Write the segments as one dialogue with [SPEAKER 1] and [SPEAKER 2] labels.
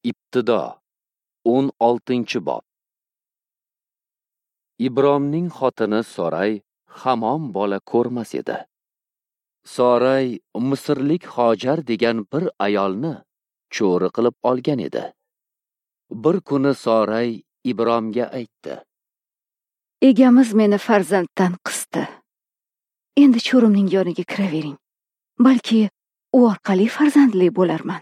[SPEAKER 1] Ibtido 16-bob. Ibromning xotini Soray hamon bola ko'rmas edi. Soray Misrlik Hojar degan bir ayolni cho'ri qilib olgan edi. Bir kuni Soray Ibromga aytdi:
[SPEAKER 2] Egamiz meni farzanddan qisdi. Endi cho'rimning yoniga kiravering. Balki u orqali farzandli bo'larman.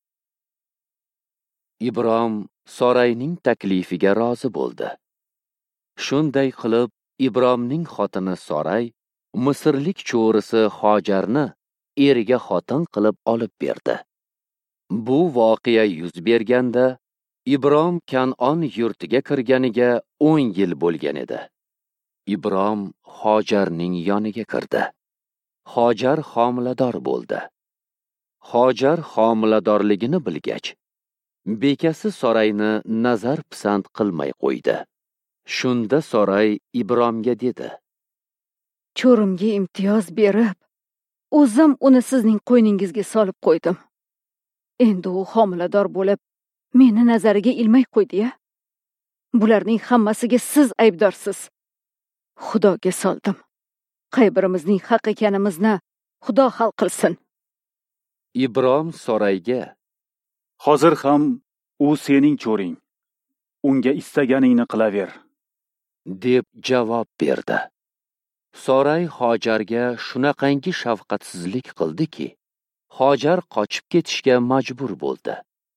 [SPEAKER 1] Ibrom Sorayning taklifiga rozi bo'ldi. Shunday qilib, Ibromning xotini Soray Misrlik cho'risi Hojarni eriga xotin qilib olib berdi. Bu voqea yuz berganda Ibrom Kan'on yurtiga kirganiga 10 yil bo'lgan edi. Ibrom Hojarning yoniga kirdi. Hojar homilador bo'ldi. Hojar homiladorligini bilgach, bekasi Sorayni nazar pisand qilmay qo'ydi. Shunda Soray Ibromga dedi:
[SPEAKER 2] Cho'rimga imtiyoz berib, o'zim uni sizning qo'yningizga solib qo'ydim. Endi u homilador bo'lib, meni nazariga ilmay qo'ydi-ya. Bularning hammasiga siz aybdorsiz. Xudoga soldim. Qay birimizning haq ekanimizni Xudo hal qilsin.
[SPEAKER 1] Ibrom Sorayga:
[SPEAKER 3] Hozir ham u sening cho'ring. Unga istaganingni qilaver,
[SPEAKER 1] deb javob berdi. Soray Hojarga shunaqangi shafqatsizlik qildiki, Hojar qochib ketishga majbur bo'ldi.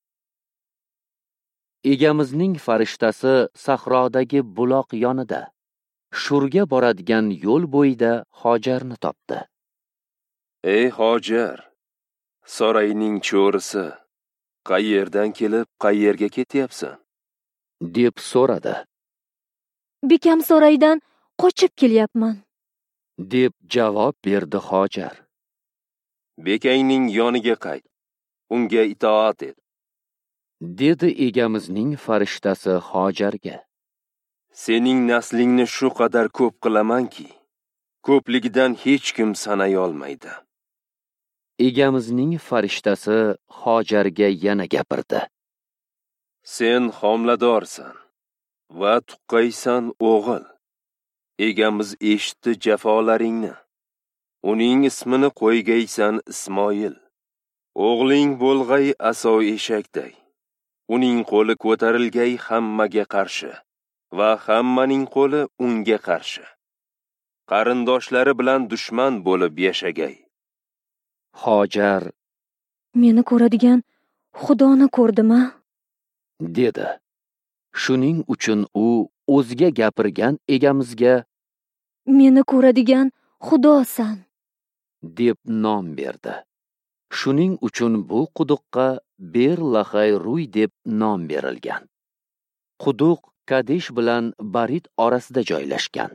[SPEAKER 1] Egamizning farishtasi sahrodagi buloq yonida, Shurga boradigan yo'l bo'yida Hojarni topdi.
[SPEAKER 4] Ey Hojar, Sorayning cho'risi, qayerdan kelib, qayerga ketyapsan?
[SPEAKER 1] deb so'radi.
[SPEAKER 5] Bekam Soraydan qochib kelyapman,
[SPEAKER 1] deb javob berdi Hojar.
[SPEAKER 4] Bekangning yoniga qayt, unga itoat et,
[SPEAKER 1] dedi egamizning farishtasi Hojarga.
[SPEAKER 4] Sening naslingni shu qadar ko'p qilamanki, ko'pligidan hech kim sanay olmaydi.
[SPEAKER 1] Egamizning farishtasi Hojarga yana gapirdi.
[SPEAKER 4] Sen homiladorsan va tuqqaysan, o'g'il. Egamiz eshitdi jafolaringni. Uning ismini qo'ygaysan Ismoil. O'g'ling bo'lg'ay aso eshakday. Uning qo'li ko'tarilgay hammaga qarshi va hammaning qo'li unga qarshi. Qarindoshlari bilan dushman bo'lib yashagay.
[SPEAKER 1] Hojar:
[SPEAKER 5] meni ko'radigan Xudoni ko'rdim-a?
[SPEAKER 1] dedi. Shuning uchun u o'ziga gapirgan egamizga
[SPEAKER 5] Meni ko'radigan Xudosan,
[SPEAKER 1] deb nom berdi. Shuning uchun bu quduqqa Ber-Lahay-Ruy deb nom berilgan. Quduq Kadesh bilan Barit orasida joylashgan.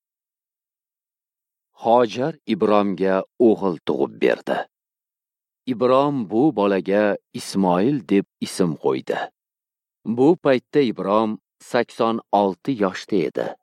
[SPEAKER 1] Hojar Ibromga o'g'il tug'ib berdi. Ibrom bu bolaga Ismoil deb ism qo'ydi. Bu paytda Ibrom 86 yoshda edi.